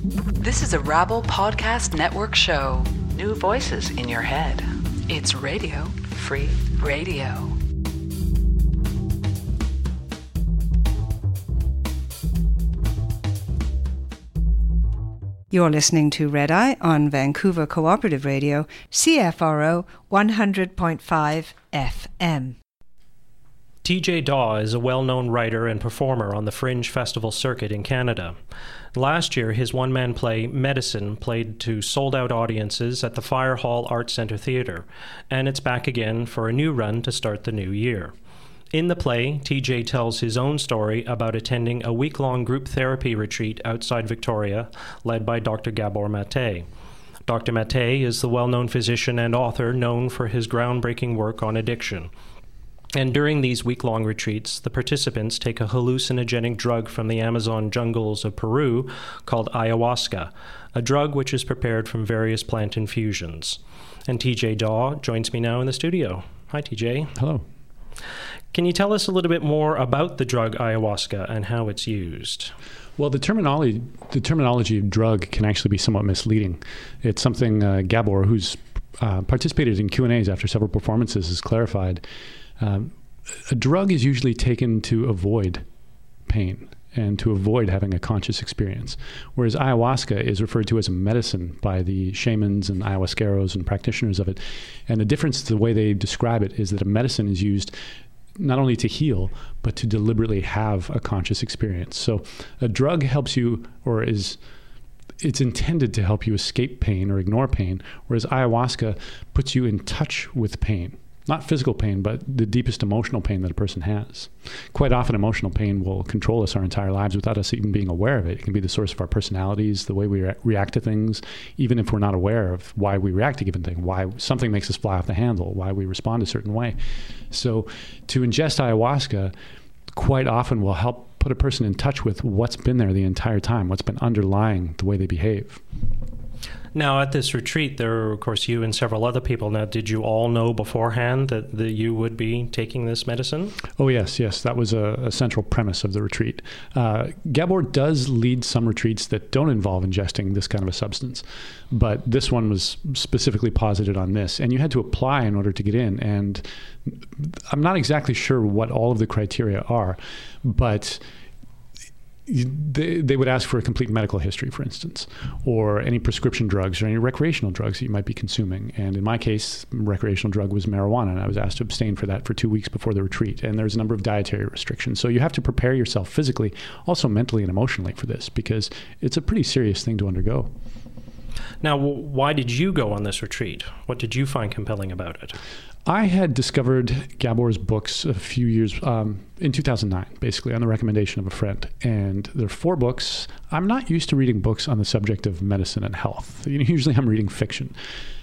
This is a Rabble Podcast Network show. New voices in your head. It's Radio Free Radio. You're listening to Red Eye on Vancouver Cooperative Radio, CFRO 100.5 FM. TJ Daw is a well-known writer and performer on the Fringe Festival circuit in Canada. Last year, his one-man play, Medicine, played to sold-out audiences at the Fire Hall Arts Centre Theatre, and it's back again for a new run to start the new year. In the play, TJ tells his own story about attending a week-long group therapy retreat outside Victoria, led by Dr. Gabor Mate. Dr. Mate is the well-known physician and author known for his groundbreaking work on addiction. And during these week-long retreats, the participants take a hallucinogenic drug from the Amazon jungles of Peru called ayahuasca, a drug which is prepared from various plant infusions. And TJ Daw joins me now in the studio. Hi, TJ. Hello. Can you tell us a little bit more about the drug ayahuasca and how it's used? Well, the terminology of drug can actually be somewhat misleading. It's something Gabor, who's participated in Q&As after several performances, has clarified. A drug is usually taken to avoid pain and to avoid having a conscious experience, whereas ayahuasca is referred to as a medicine by the shamans and ayahuasqueros and practitioners of it. And the difference, the way they describe it, is that a medicine is used not only to heal, but to deliberately have a conscious experience. So a drug helps you, it's intended to help you escape pain or ignore pain, whereas ayahuasca puts you in touch with pain. Not physical pain, but the deepest emotional pain that a person has. Quite often, emotional pain will control us our entire lives without us even being aware of it. It can be the source of our personalities, the way we react to things, even if we're not aware of why we react to a given thing, why something makes us fly off the handle, why we respond a certain way. So to ingest ayahuasca quite often will help put a person in touch with what's been there the entire time, what's been underlying the way they behave. Now, at this retreat, there were, of course, you and several other people. Now, did you all know beforehand that you would be taking this medicine? Oh, yes. That was a central premise of the retreat. Gabor does lead some retreats that don't involve ingesting this kind of a substance, but this one was specifically posited on this, and you had to apply in order to get in. And I'm not exactly sure what all of the criteria are, but they would ask for a complete medical history, for instance, or any prescription drugs or any recreational drugs that you might be consuming. And in my case, recreational drug was marijuana, and I was asked to abstain for that for 2 weeks before the retreat. And there's a number of dietary restrictions. So you have to prepare yourself physically, also mentally and emotionally for this, because it's a pretty serious thing to undergo. Now, why did you go on this retreat? What did you find compelling about it? I had discovered Gabor's books a few years, in 2009, basically, on the recommendation of a friend. And there are 4 books. I'm not used to reading books on the subject of medicine and health. Usually I'm reading fiction.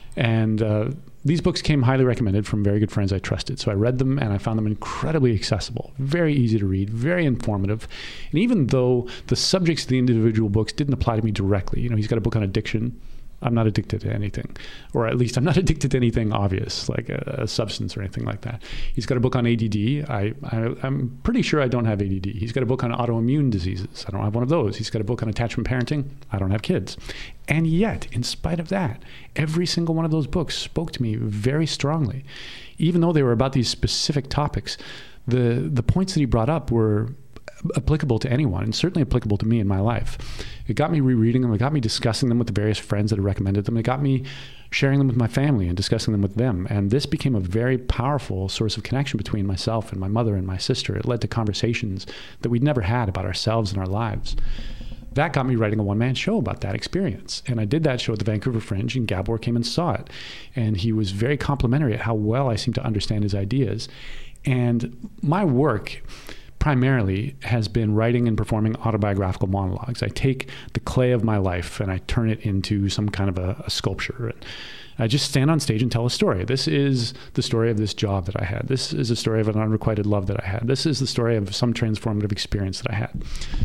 And these books came highly recommended from very good friends I trusted. So I read them, and I found them incredibly accessible, very easy to read, very informative. And even though the subjects of the individual books didn't apply to me directly, he's got a book on addiction. I'm not addicted to anything, or at least I'm not addicted to anything obvious, like a substance or anything like that. He's got a book on ADD. I'm pretty sure I don't have ADD. He's got a book on autoimmune diseases. I don't have one of those. He's got a book on attachment parenting. I don't have kids. And yet, in spite of that, every single one of those books spoke to me very strongly. Even though they were about these specific topics, the points that he brought up were applicable to anyone, and certainly applicable to me in my life. It got me rereading them. It got me discussing them with the various friends that had recommended them. It got me sharing them with my family and discussing them with them. And this became a very powerful source of connection between myself and my mother and my sister. It led to conversations that we'd never had about ourselves and our lives. That got me writing a one-man show about that experience. And I did that show at the Vancouver Fringe, and Gabor came and saw it. And he was very complimentary at how well I seemed to understand his ideas. And my work primarily has been writing and performing autobiographical monologues. I take the clay of my life and I turn it into some kind of a sculpture. And I just stand on stage and tell a story. This is the story of this job that I had. This is a story of an unrequited love that I had. This is the story of some transformative experience that I had.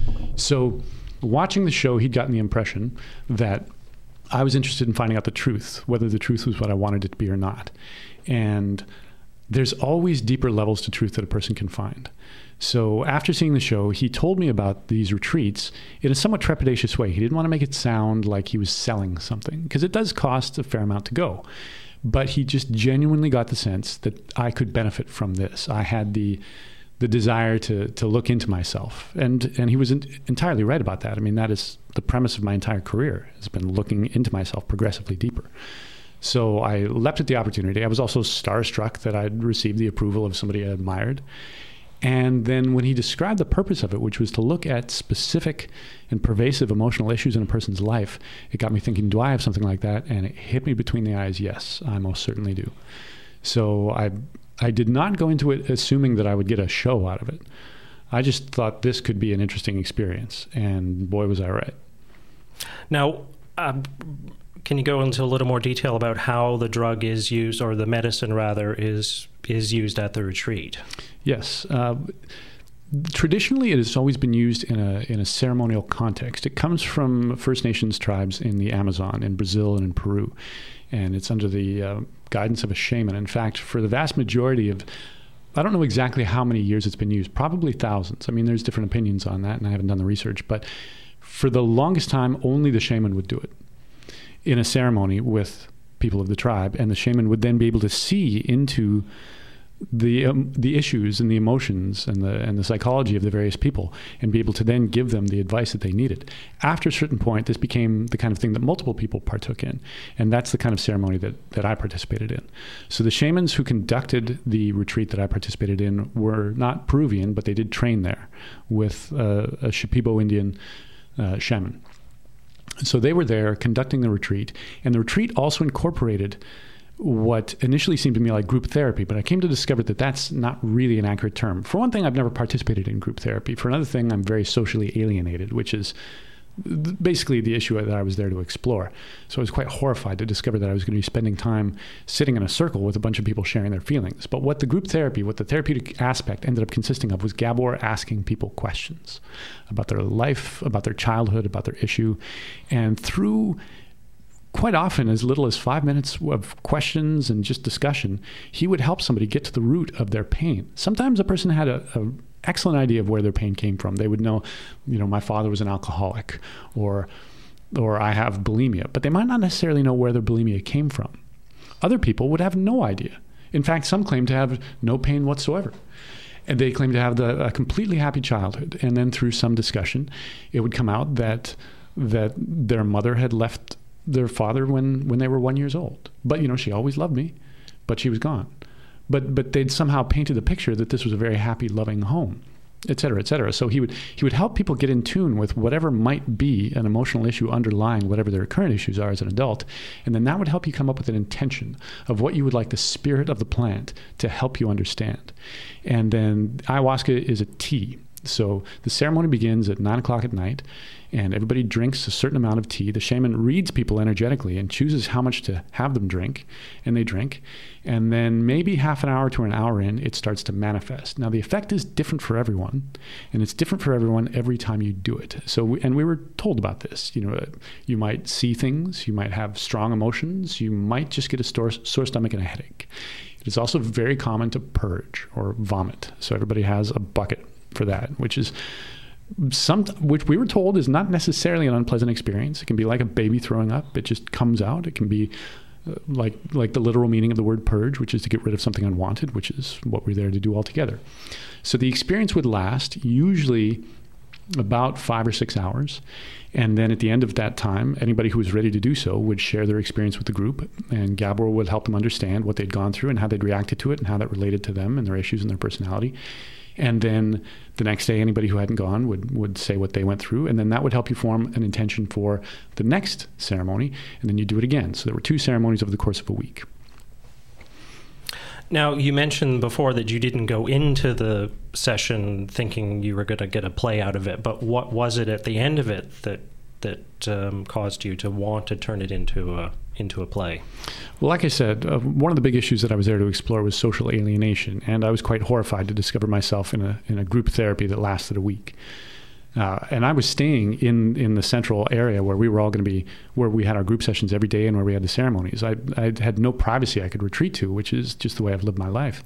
So watching the show, he'd gotten the impression that I was interested in finding out the truth, whether the truth was what I wanted it to be or not. And there's always deeper levels to truth that a person can find. So after seeing the show, he told me about these retreats in a somewhat trepidatious way. He didn't want to make it sound like he was selling something, because it does cost a fair amount to go. But he just genuinely got the sense that I could benefit from this. I had the desire to look into myself. And he was entirely right about that. I mean, that is the premise of my entire career, has been looking into myself progressively deeper. So I leapt at the opportunity. I was also starstruck that I'd received the approval of somebody I admired. And then when he described the purpose of it, which was to look at specific and pervasive emotional issues in a person's life, it got me thinking, do I have something like that? And it hit me between the eyes. Yes, I most certainly do. So I did not go into it assuming that I would get a show out of it. I just thought this could be an interesting experience. And boy, was I right. Now, can you go into a little more detail about how the drug is used, or the medicine rather, is used at the retreat? Yes. Traditionally, it has always been used in a ceremonial context. It comes from First Nations tribes in the Amazon, in Brazil and in Peru. And it's under the guidance of a shaman. In fact, for the vast majority of, I don't know exactly how many years it's been used, probably thousands. I mean, there's different opinions on that, and I haven't done the research. But for the longest time, only the shaman would do it in a ceremony with people of the tribe, and the shaman would then be able to see into the issues and the emotions and the psychology of the various people, and be able to then give them the advice that they needed. After a certain point, this became the kind of thing that multiple people partook in, and that's the kind of ceremony that I participated in. So the shamans who conducted the retreat that I participated in were not Peruvian, but they did train there with a Shipibo Indian shaman. So they were there conducting the retreat, and the retreat also incorporated what initially seemed to me like group therapy, but I came to discover that that's not really an accurate term. For one thing, I've never participated in group therapy. For another thing, I'm very socially alienated, which is basically the issue that I was there to explore. So I was quite horrified to discover that I was going to be spending time sitting in a circle with a bunch of people sharing their feelings. But what the group therapy, what the therapeutic aspect ended up consisting of, was Gabor asking people questions about their life, about their childhood, about their issue. And through quite often as little as 5 minutes of questions and just discussion, he would help somebody get to the root of their pain. Sometimes a person had a excellent idea of where their pain came from. They would know, my father was an alcoholic, or I have bulimia, but they might not necessarily know where their bulimia came from. Other people would have no idea. In fact, some claim to have no pain whatsoever. And they claim to have a completely happy childhood. And then through some discussion, it would come out that their mother had left their father when they were 1 year old. But, she always loved me, but she was gone. But they'd somehow painted the picture that this was a very happy, loving home, et cetera, et cetera. So he would help people get in tune with whatever might be an emotional issue underlying whatever their current issues are as an adult. And then that would help you come up with an intention of what you would like the spirit of the plant to help you understand. And then ayahuasca is a tea. So the ceremony begins at 9 o'clock at night, and everybody drinks a certain amount of tea. The shaman reads people energetically and chooses how much to have them drink, and they drink. And then maybe half an hour to an hour in, it starts to manifest. Now, the effect is different for everyone, and it's different for everyone every time you do it. So, we were told about this. You might see things, you might have strong emotions, you might just get a sore stomach and a headache. It is also very common to purge or vomit. So everybody has a bucket for that, which we were told is not necessarily an unpleasant experience. It can be like a baby throwing up. It just comes out. It can be like the literal meaning of the word purge, which is to get rid of something unwanted, which is what we're there to do altogether. So the experience would last usually about 5 or 6 hours. And then at the end of that time, anybody who was ready to do so would share their experience with the group, and Gabor would help them understand what they'd gone through and how they'd reacted to it and how that related to them and their issues and their personality. And then the next day, anybody who hadn't gone would say what they went through. And then that would help you form an intention for the next ceremony. And then you do it again. So there were 2 ceremonies over the course of a week. Now, you mentioned before that you didn't go into the session thinking you were going to get a play out of it. But what was it at the end of it that caused you to want to turn it into a play? Well, like I said, one of the big issues that I was there to explore was social alienation, and I was quite horrified to discover myself in a group therapy that lasted a week. And I was staying in the central area where we were all going to be, where we had our group sessions every day and where we had the ceremonies. I had no privacy I could retreat to, which is just the way I've lived my life.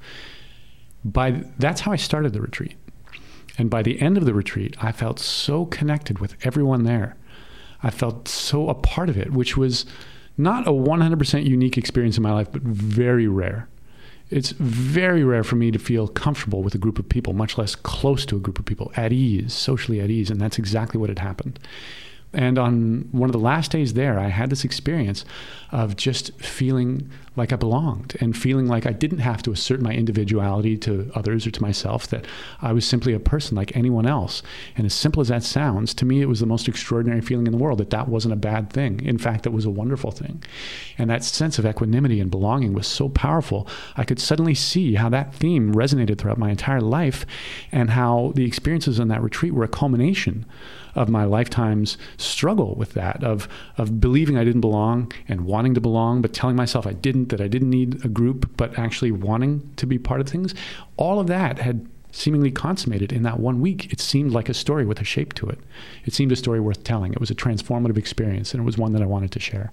That's how I started the retreat. And by the end of the retreat, I felt so connected with everyone there. I felt so a part of it, which was not a 100% unique experience in my life, but very rare. It's very rare for me to feel comfortable with a group of people, much less close to a group of people, at ease, socially at ease, and that's exactly what had happened. And on one of the last days there, I had this experience of just feeling like I belonged and feeling like I didn't have to assert my individuality to others or to myself, that I was simply a person like anyone else. And as simple as that sounds, to me, it was the most extraordinary feeling in the world, that wasn't a bad thing. In fact, it was a wonderful thing. And that sense of equanimity and belonging was so powerful. I could suddenly see how that theme resonated throughout my entire life, and how the experiences on that retreat were a culmination of my lifetime's struggle with that, of believing I didn't belong and wanting to belong, but telling myself I didn't, that I didn't need a group, but actually wanting to be part of things. All of that had seemingly consummated in that 1 week. It seemed like a story with a shape to it. It seemed a story worth telling. It was a transformative experience, and it was one that I wanted to share.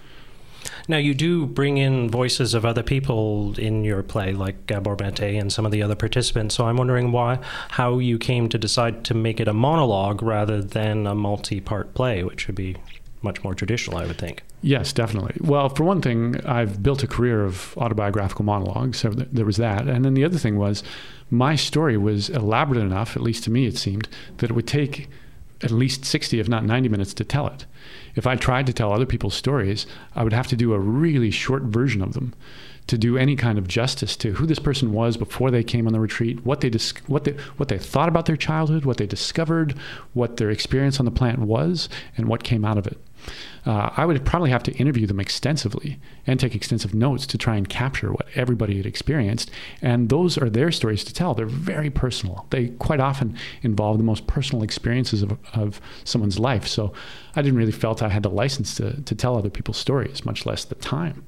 Now, you do bring in voices of other people in your play, like Gabor Mate and some of the other participants. So I'm wondering how you came to decide to make it a monologue rather than a multi-part play, which would be much more traditional, I would think. Yes, definitely. Well, for one thing, I've built a career of autobiographical monologues, so there was that. And then the other thing was, my story was elaborate enough, at least to me it seemed, that it would take at least 60, if not 90 minutes to tell it. If I tried to tell other people's stories, I would have to do a really short version of them to do any kind of justice to who this person was before they came on the retreat, what they thought about their childhood, what they discovered, what their experience on the planet was, and what came out of it. I would probably have to interview them extensively and take extensive notes to try and capture what everybody had experienced. And those are their stories to tell. They're very personal. They quite often involve the most personal experiences of someone's life. So I didn't really felt I had the license to tell other people's stories, much less the time.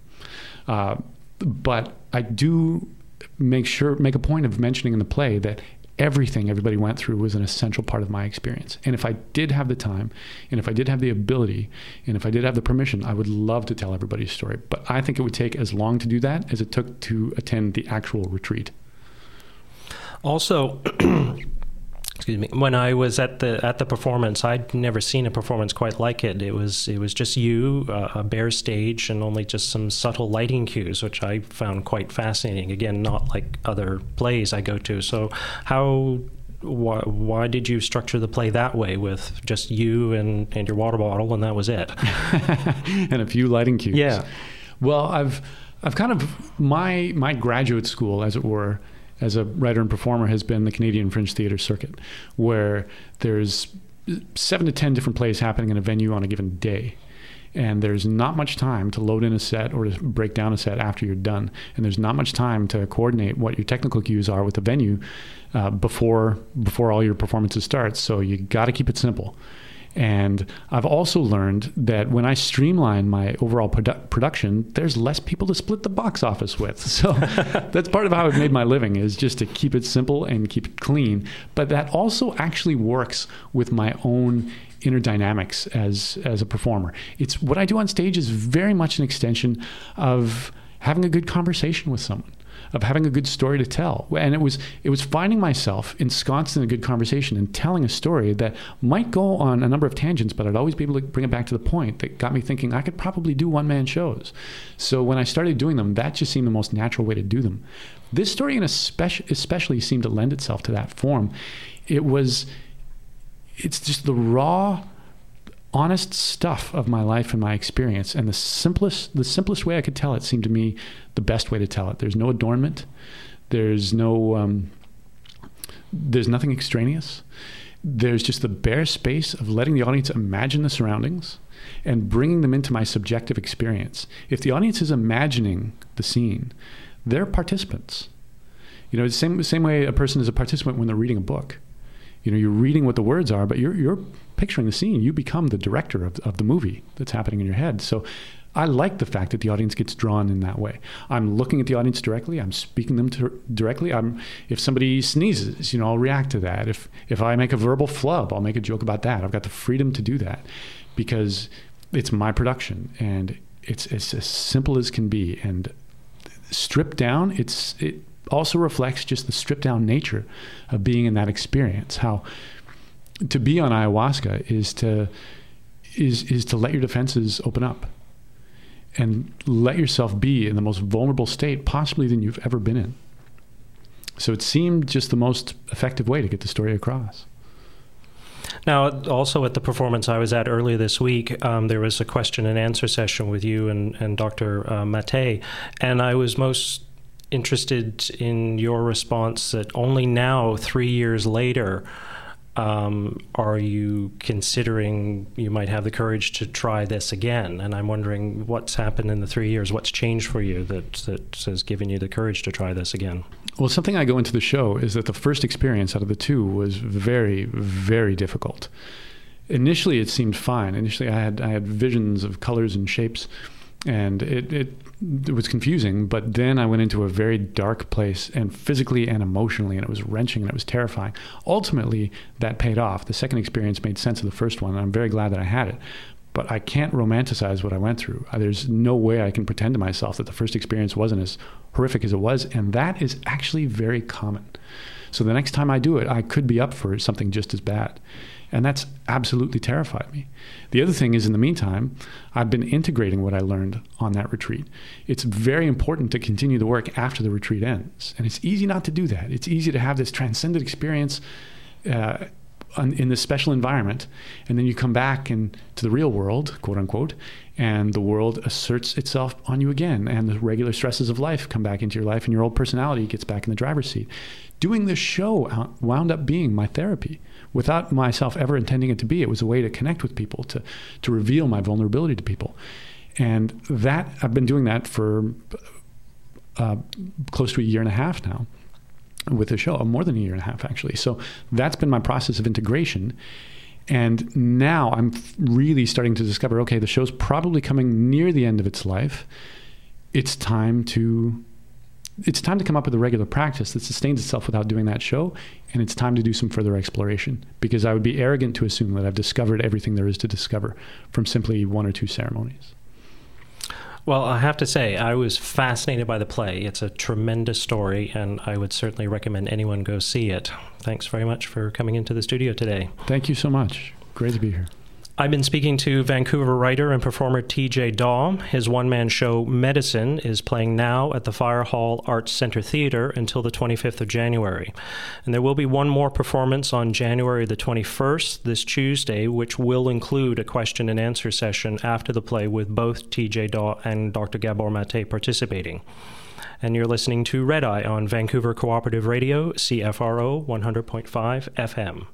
But I do make a point of mentioning in the play that everything everybody went through was an essential part of my experience. And if I did have the time, and if I did have the ability, and if I did have the permission, I would love to tell everybody's story. But I think it would take as long to do that as it took to attend the actual retreat. Also, excuse me, when I was at the performance, I'd never seen a performance quite like it. It was just you, a bare stage, and only just some subtle lighting cues, which I found quite fascinating. Again, not like other plays I go to. So why did you structure the play that way, with just you and your water bottle, and that was it? And a few lighting cues. Yeah. Well, I've kind of, my graduate school, as it were, as a writer and performer, has been the Canadian Fringe Theatre Circuit, where there's 7 to 10 different plays happening in a venue on a given day. And there's not much time to load in a set or to break down a set after you're done. And there's not much time to coordinate what your technical cues are with the venue before all your performances start. So you got to keep it simple. And I've also learned that when I streamline my overall production, there's less people to split the box office with. So that's part of how I've made my living, is just to keep it simple and keep it clean. But that also actually works with my own inner dynamics as a performer. It's what I do on stage is very much an extension of having a good conversation with someone, of having a good story to tell. And it was finding myself ensconced in a good conversation and telling a story that might go on a number of tangents, but I'd always be able to bring it back to the point that got me thinking I could probably do one-man shows. So when I started doing them, that just seemed the most natural way to do them. This story especially seemed to lend itself to that form. It's just the raw, honest stuff of my life and my experience, and the simplest way I could tell it seemed to me the best way to tell it. There's no adornment. There's nothing extraneous. There's just the bare space of letting the audience imagine the surroundings and bringing them into my subjective experience. If the audience is imagining the scene, they're participants. The same way a person is a participant when they're reading a book. You're reading what the words are, but you're picturing the scene. You become the director of the movie that's happening in your head. So I like the fact that the audience gets drawn in that way. I'm looking at the audience directly. I'm speaking them directly. If somebody sneezes, I'll react to that. If I make a verbal flub, I'll make a joke about that. I've got the freedom to do that because it's my production and it's as simple as can be. And stripped down, it also reflects just the stripped down nature of being in that experience. How to be on ayahuasca is to let your defenses open up and let yourself be in the most vulnerable state possibly than you've ever been in. So it seemed just the most effective way to get the story across. Now, also at the performance I was at earlier this week, there was a question and answer session with you and Dr. Maté, and I was most interested in your response that only now, 3 years later, are you considering you might have the courage to try this again? And I'm wondering what's happened in the 3 years, what's changed for you that has given you the courage to try this again? Well, something I go into the show is that the first experience out of the two was very, very difficult. Initially, it seemed fine. Initially, I had visions of colors and shapes, and it was confusing, but then I went into a very dark place, and physically and emotionally, and it was wrenching and it was terrifying. Ultimately, that paid off. The second experience made sense of the first one, and I'm very glad that I had it. But I can't romanticize what I went through. There's no way I can pretend to myself that the first experience wasn't as horrific as it was, and that is actually very common. So the next time I do it, I could be up for something just as bad. And that's absolutely terrified me. The other thing is, in the meantime, I've been integrating what I learned on that retreat. It's very important to continue the work after the retreat ends. And it's easy not to do that. It's easy to have this transcendent experience in this special environment, and then you come back to the real world, quote unquote, and the world asserts itself on you again, and the regular stresses of life come back into your life, and your old personality gets back in the driver's seat. Doing this show wound up being my therapy. Without myself ever intending it to be, it was a way to connect with people, to reveal my vulnerability to people. And that I've been doing that for close to a year and a half now with the show, more than a year and a half actually. So that's been my process of integration. And now I'm really starting to discover, okay, the show's probably coming near the end of its life. It's time to come up with a regular practice that sustains itself without doing that show, and it's time to do some further exploration, because I would be arrogant to assume that I've discovered everything there is to discover from simply 1 or 2 ceremonies. Well, I have to say, I was fascinated by the play. It's a tremendous story, and I would certainly recommend anyone go see it. Thanks very much for coming into the studio today. Thank you so much. Great to be here. I've been speaking to Vancouver writer and performer TJ Daw. His one-man show, Medicine, is playing now at the Fire Hall Arts Centre Theatre until the 25th of January. And there will be one more performance on January the 21st, this Tuesday, which will include a question and answer session after the play with both TJ Daw and Dr. Gabor Maté participating. And you're listening to Red Eye on Vancouver Cooperative Radio, CFRO 100.5 FM.